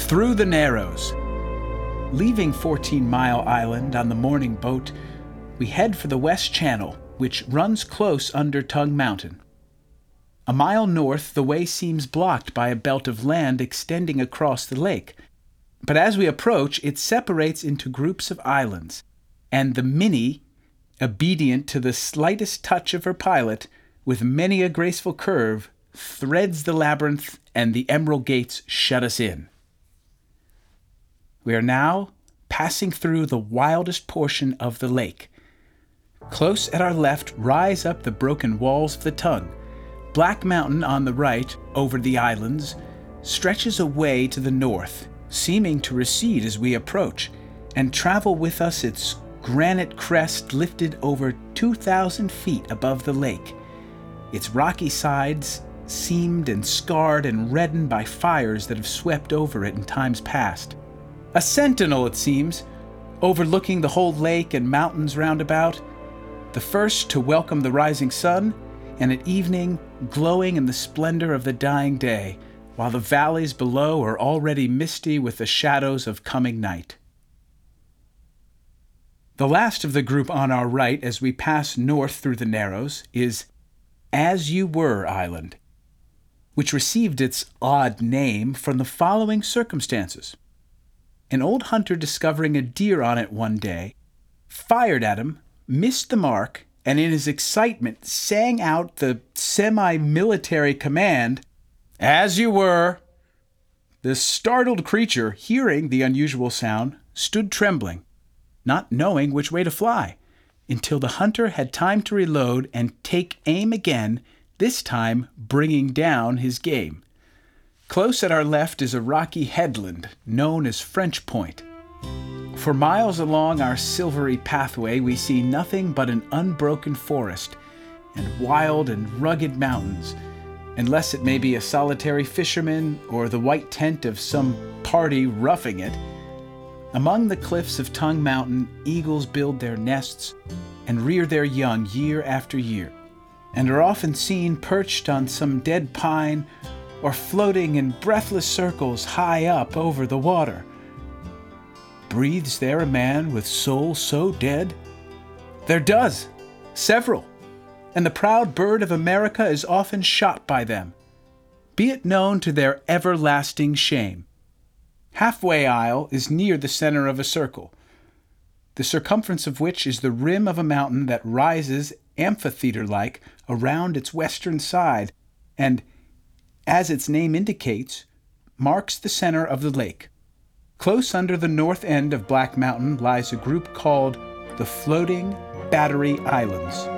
Through the Narrows. Leaving 14 Mile Island on the morning boat, we head for the West Channel, which runs close under Tongue Mountain. A mile north, the way seems blocked by a belt of land extending across the lake. But as we approach, it separates into groups of islands, and the Minnie, obedient to the slightest touch of her pilot, with many a graceful curve, threads the labyrinth, and the emerald gates shut us in. We are now passing through the wildest portion of the lake. Close at our left rise up the broken walls of the Tongue. Black Mountain on the right, over the islands, stretches away to the north, seeming to recede as we approach, and travel with us its granite crest lifted over 2,000 feet above the lake, its rocky sides seamed and scarred and reddened by fires that have swept over it in times past. A sentinel, it seems, overlooking the whole lake and mountains round about, the first to welcome the rising sun, and at evening glowing in the splendor of the dying day, while the valleys below are already misty with the shadows of coming night. The last of the group on our right as we pass north through the Narrows is As You Were Island, which received its odd name from the following circumstances. An old hunter discovering a deer on it one day, fired at him, missed the mark, and in his excitement sang out the semi-military command, "As you were." The startled creature, hearing the unusual sound, stood trembling, not knowing which way to fly, until the hunter had time to reload and take aim again, this time bringing down his game. Close at our left is a rocky headland known as French Point. For miles along our silvery pathway we see nothing but an unbroken forest and wild and rugged mountains, unless it may be a solitary fisherman or the white tent of some party roughing it. Among the cliffs of Tongue Mountain, eagles build their nests and rear their young year after year, and are often seen perched on some dead pine or floating in breathless circles high up over the water. Breathes there a man with soul so dead? There does, several, and the proud bird of America is often shot by them, be it known to their everlasting shame. Halfway Isle is near the center of a circle, the circumference of which is the rim of a mountain that rises amphitheater-like around its western side, and, as its name indicates, marks the center of the lake. Close under the north end of Black Mountain lies a group called the Floating Battery Islands.